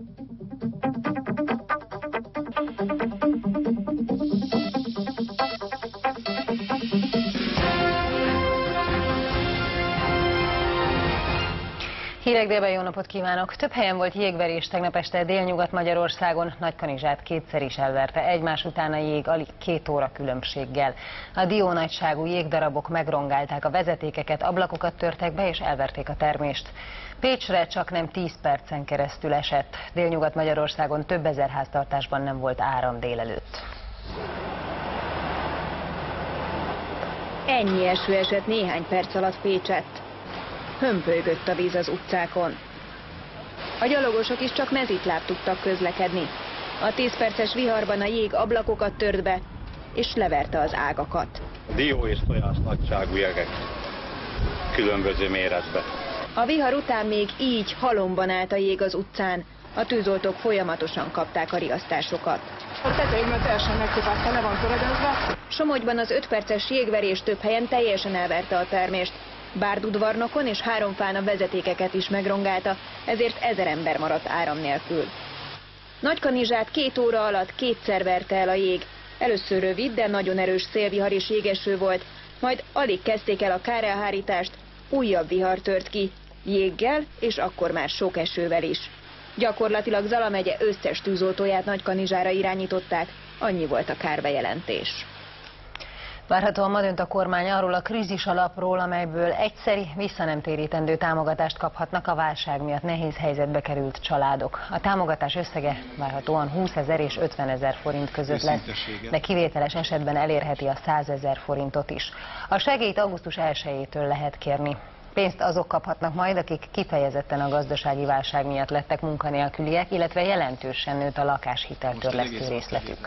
Hírek délben, jó napot kívánok! Több helyen volt jégverés tegnap este Délnyugat-Magyarországon, Nagykanizsát kétszer is elverte egymás után a jég alig 2 óra különbséggel. A diónagyságú jégdarabok megrongálták a vezetékeket, ablakokat törtek be és elverték a termést. Pécsre csak nem 10 percen keresztül esett. Délnyugat-Magyarországon több ezer háztartásban nem volt áram délelőtt. Ennyi eső esett néhány perc alatt Pécsett. Hömpölygött a víz az utcákon. A gyalogosok is csak mezitláb tudtak közlekedni. A 10 perces viharban a jég ablakokat tört be, és leverte az ágakat. Dió és tojás nagyságú jegek, különböző méretben. A vihar után még így halomban állt a jég az utcán. A tűzoltók folyamatosan kapták a riasztásokat. A tetejében teljesen megkopaszta, le van töredezve. Somogyban az 5 perces jégverés több helyen teljesen elverte a termést. Bárdudvarnokon és Háromfán a vezetékeket is megrongálta, ezért 1000 ember maradt áram nélkül. Nagykanizsát 2 óra alatt kétszer verte el a jég. Először rövid, de nagyon erős szélvihar és jégeső volt, majd alig kezdték el a kárelhárítást, újabb vihar tört ki, jéggel és akkor már sok esővel is. Gyakorlatilag Zala megye összes tűzoltóját Nagykanizsára irányították, annyi volt a kárbejelentés. Várhatóan ma dönt a kormány arról a krízis alapról, amelyből egyszeri, visszanemtérítendő támogatást kaphatnak a válság miatt nehéz helyzetbe került családok. A támogatás összege várhatóan 20 000 és 50 000 forint között lesz, de kivételes esetben elérheti a 100 000 forintot is. A segélyt augusztus 1-től lehet kérni. Pénzt azok kaphatnak majd, akik kifejezetten a gazdasági válság miatt lettek munkanélküliek, illetve jelentősen nőtt a lakáshiteltörlesztő részletük.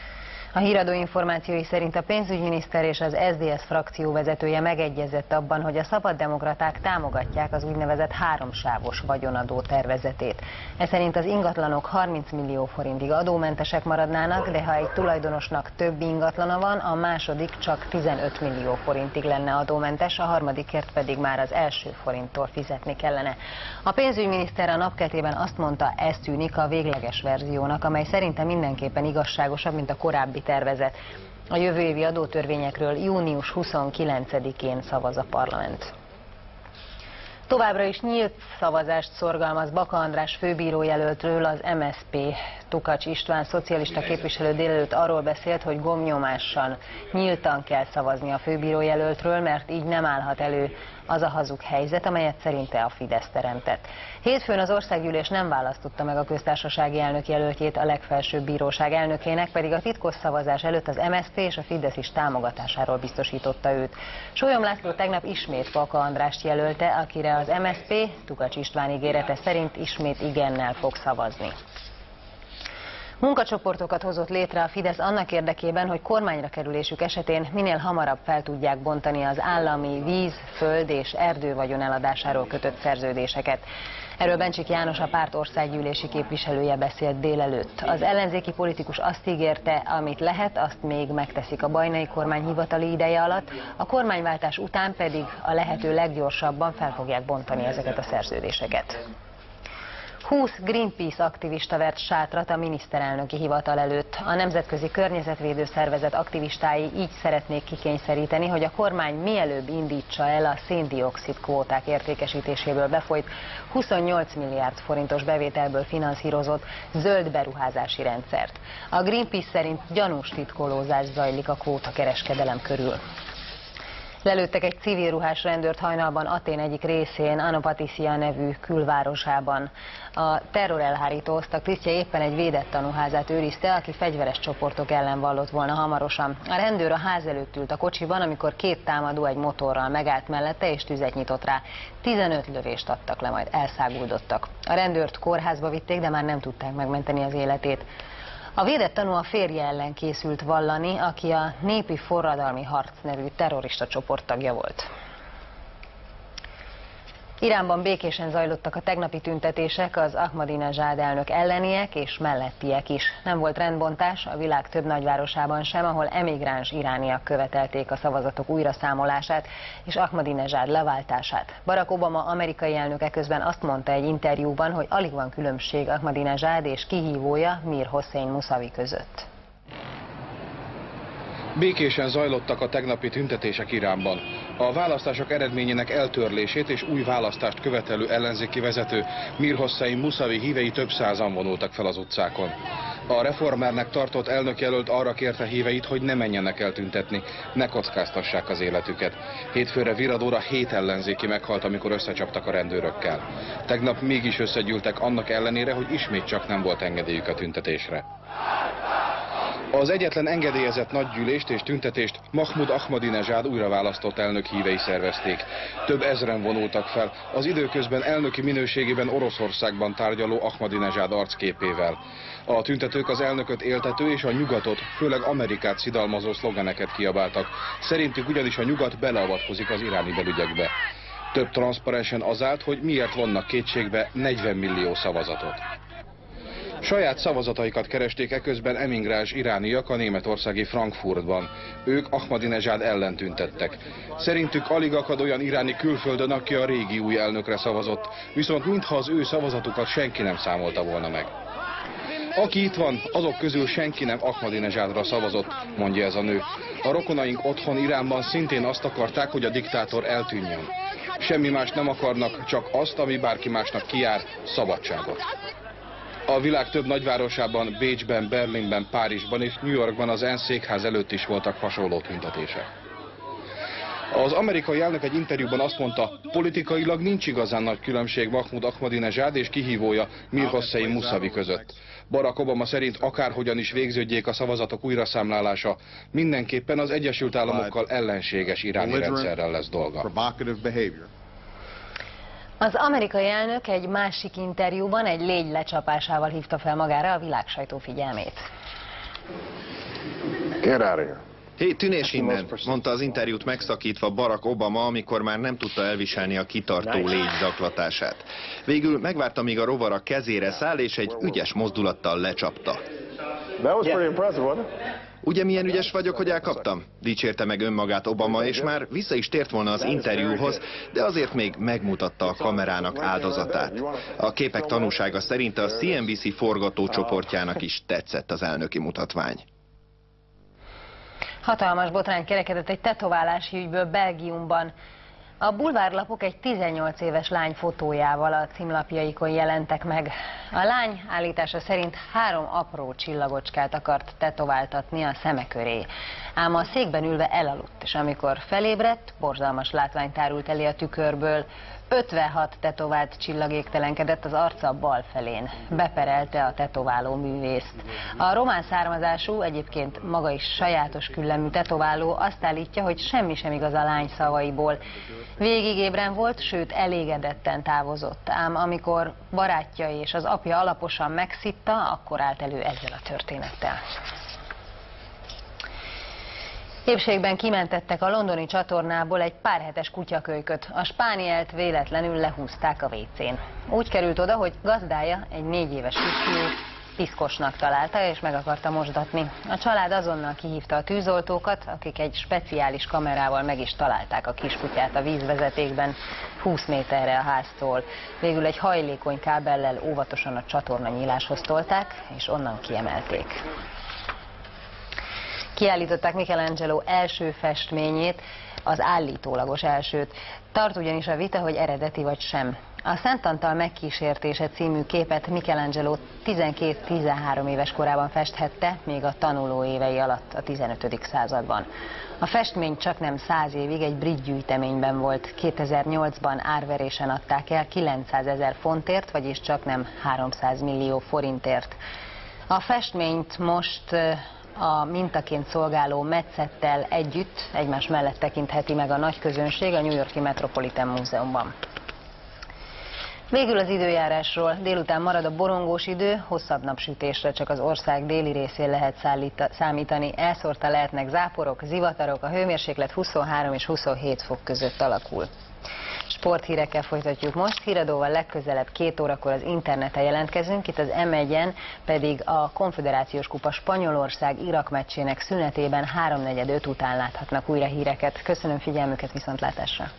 A híradó információi szerint a pénzügyminiszter és az SZDSZ frakció vezetője megegyezett abban, hogy a szabaddemokraták támogatják az úgynevezett 3-sávos vagyonadó tervezetét. Ez szerint az ingatlanok 30 millió forintig adómentesek maradnának, de ha egy tulajdonosnak több ingatlana van, a második csak 15 millió forintig lenne adómentes, a harmadikért pedig már az első forinttól fizetni kellene. A pénzügyminiszter a Napkeltében azt mondta, ez tűnik a végleges verziónak, amely szerinte mindenképpen igazságosabb, mint a korábbi tervezet. A jövő évi adótörvényekről június 29-én szavaz a parlament. Továbbra is nyílt szavazást szorgalmaz Baka András főbírójelöltről az MSZP. Tukacs István szocialista képviselő délelőtt arról beszélt, hogy gombnyomással nyíltan kell szavazni a főbírójelöltről, mert így nem állhat elő az a hazug helyzet, amelyet szerinte a Fidesz teremtett. Hétfőn az országgyűlés nem választotta meg a köztársasági elnök jelöltjét a legfelsőbb bíróság elnökének, pedig a titkos szavazás előtt az MSZP és a Fidesz is támogatásáról biztosította őt. Sólyom László tegnap ismét Baka Andrást jelölte, akire az MSZP Tukacs István ígérete szerint ismét igennel fog szavazni. Munkacsoportokat hozott létre a Fidesz annak érdekében, hogy kormányra kerülésük esetén minél hamarabb fel tudják bontani az állami víz, föld és erdővagyon eladásáról kötött szerződéseket. Erről Bencsik János, a párt országgyűlési képviselője beszélt délelőtt. Az ellenzéki politikus azt ígérte, amit lehet, azt még megteszik a bajnai kormány hivatali ideje alatt, a kormányváltás után pedig a lehető leggyorsabban fel fogják bontani ezeket a szerződéseket. 20 Greenpeace aktivista vert sátrat a miniszterelnöki hivatal előtt. A Nemzetközi Környezetvédő Szervezet aktivistái így szeretnék kikényszeríteni, hogy a kormány mielőbb indítsa el a szén-dioxid kvóták értékesítéséből befolyt 28 milliárd forintos bevételből finanszírozott zöld beruházási rendszert. A Greenpeace szerint gyanús titkolózás zajlik a kvótakereskedelem körül. Lelőttek egy civil ruhás rendőrt hajnalban Atén egyik részén, Anopatisia nevű külvárosában. A terrorelhárító osztaglisztje éppen egy védett tanúházát őrizte, aki fegyveres csoportok ellen vallott volna hamarosan. A rendőr a ház előtt ült a kocsiban, amikor 2 támadó egy motorral megállt mellette és tüzet nyitott rá. 15 lövést adtak le, majd elszáguldottak. A rendőrt kórházba vitték, de már nem tudták megmenteni az életét. A védett tanú a férje ellen készült vallani, aki a Népi Forradalmi Harc nevű terrorista csoport tagja volt. Iránban békésen zajlottak a tegnapi tüntetések, az Ahmadinezsad elnök elleniek és mellettiek is. Nem volt rendbontás a világ több nagyvárosában sem, ahol emigráns irániak követelték a szavazatok újraszámolását és Ahmadinezsad leváltását. Barack Obama amerikai elnök eközben azt mondta egy interjúban, hogy alig van különbség Ahmadinezsad és kihívója Mir Hossein Musavi között. Békésen zajlottak a tegnapi tüntetések Iránban. A választások eredményének eltörlését és új választást követelő ellenzéki vezető Mir Hossein Musavi hívei több százan vonultak fel az utcákon. A reformernek tartott elnökjelölt arra kérte híveit, hogy ne menjenek el tüntetni, ne kockáztassák az életüket. Hétfőre viradóra 7 ellenzéki meghalt, amikor összecsaptak a rendőrökkel. Tegnap mégis összegyűltek annak ellenére, hogy ismét csak nem volt engedélyük a tüntetésre. Az egyetlen engedélyezett nagygyűlést és tüntetést Mahmud Ahmadinezsad újraválasztott elnök hívei szervezték. Több ezren vonultak fel, az időközben elnöki minőségében Oroszországban tárgyaló Ahmadinezsad arcképével. A tüntetők az elnököt éltető és a nyugatot, főleg Amerikát szidalmazó szlogeneket kiabáltak. Szerintük ugyanis a nyugat beleavatkozik az iráni belügyekbe. Több transzparensen az állt, hogy miért vonnak kétségbe 40 millió szavazatot. Saját szavazataikat keresték eközben emigráns irániak a németországi Frankfurtban. Ők Ahmadinezsad ellen tüntettek. Szerintük alig akad olyan iráni külföldön, aki a régi új elnökre szavazott, viszont mintha az ő szavazatukat senki nem számolta volna meg. Aki itt van, azok közül senki nem Ahmadinezsadra szavazott, mondja ez a nő. A rokonaink otthon Iránban szintén azt akarták, hogy a diktátor eltűnjön. Semmi más nem akarnak, csak azt, ami bárki másnak kijár, szabadságot. A világ több nagyvárosában, Bécsben, Berlinben, Párizsban és New Yorkban az ENSZ székház előtt is voltak hasonló tüntetések. Az amerikai elnök egy interjúban azt mondta, politikailag nincs igazán nagy különbség Mahmud Ahmadinezsad és kihívója Mir Hossein Musavi között. Barack Obama szerint akárhogyan is végződjék a szavazatok újraszámlálása, mindenképpen az Egyesült Államokkal ellenséges iráni rendszerrel lesz dolga. Az amerikai elnök egy másik interjúban egy légy lecsapásával hívta fel magára a világsajtó figyelmét. Get out of here. Hé, tűnés innen, mondta az interjút megszakítva Barack Obama, amikor már nem tudta elviselni a kitartó légy zaklatását. Végül megvárta, míg a rovar a kezére száll, és egy ügyes mozdulattal lecsapta. Ugye milyen ügyes vagyok, hogy elkaptam? Dicsérte meg önmagát Obama, és már vissza is tért volna az interjúhoz, de azért még megmutatta a kamerának áldozatát. A képek tanúsága szerint a CNBC forgatócsoportjának is tetszett az elnöki mutatvány. Hatalmas botrány kerekedett egy tetoválási ügyből Belgiumban. A bulvárlapok egy 18 éves lány fotójával a címlapjaikon jelentek meg. A lány állítása szerint 3 apró csillagocskát akart tetováltatni a szeme köré. Ám a székben ülve elaludt, és amikor felébredt, borzalmas látvány tárult elé a tükörből. 56 tetovált csillag égtelenkedett az arca bal felén. Beperelte a tetováló művészt. A román származású, egyébként maga is sajátos küllemű tetováló azt állítja, hogy semmi sem igaz a lány szavaiból. Végig ébren volt, sőt elégedetten távozott. Ám amikor barátja és az apja alaposan megszitta, akkor állt elő ezzel a történettel. Épségben kimentettek a londoni csatornából egy pár hetes kutyakölyköt. A spánielt véletlenül lehúzták a vécén. Úgy került oda, hogy gazdája, egy 4 éves kisfiú, piszkosnak találta és meg akarta mosdatni. A család azonnal kihívta a tűzoltókat, akik egy speciális kamerával meg is találták a kiskutyát a vízvezetékben 20 méterre a háztól. Végül egy hajlékony kábellel óvatosan a csatorna nyíláshoz tolták, és onnan kiemelték. Kiállították Michelangelo első festményét, az állítólagos elsőt. Tart ugyanis a vita, hogy eredeti vagy sem. A Szent Antal megkísértése című képet Michelangelo 12-13 éves korában festhette, még a tanuló évei alatt a 15. században. A festmény csaknem 100 évig egy brit gyűjteményben volt. 2008-ban árverésen adták el 900 000 fontért, vagyis csaknem 300 millió forintért. A festményt most a mintaként szolgáló metszettel együtt egymás mellett tekintheti meg a nagy közönség a New York-i Metropolitan Múzeumban. Végül az időjárásról. Délután marad a borongós idő, hosszabb napsütésre csak az ország déli részén lehet számítani. Elszórtan lehetnek záporok, zivatarok, a hőmérséklet 23 és 27 fok között alakul. És Sporthírekkel folytatjuk most. Híradóval legközelebb 2 órakor az interneten jelentkezünk, itt az M1-en pedig a Konföderációs Kupa Spanyolország-Irak meccsének szünetében 3:45 után láthatnak újra híreket. Köszönöm figyelmüket, viszontlátásra!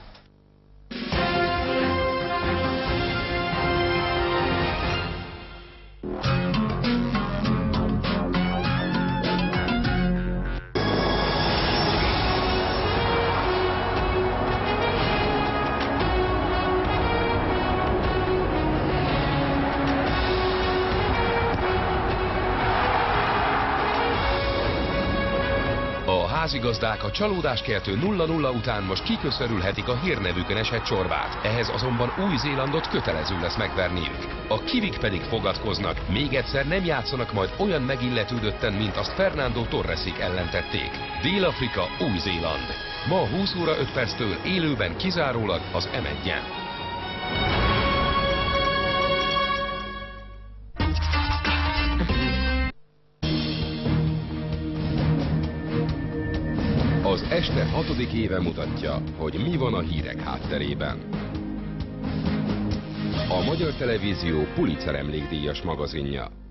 A házigazdák a csalódáskeltő 0-0 után most kiköszörülhetik a hírnevükön esett csorbát. Ehhez azonban Új-Zélandot kötelező lesz megverniük. A kivik pedig fogadkoznak, még egyszer nem játszanak majd olyan megilletődötten, mint azt Fernando Torresig ellen tették. Dél-Afrika, Új-Zéland. Ma 20 óra 5 perctől élőben kizárólag az M1-en. Az este 6. éve mutatja, hogy mi van a hírek hátterében. A Magyar Televízió Pulitzer emlékdíjas magazinja.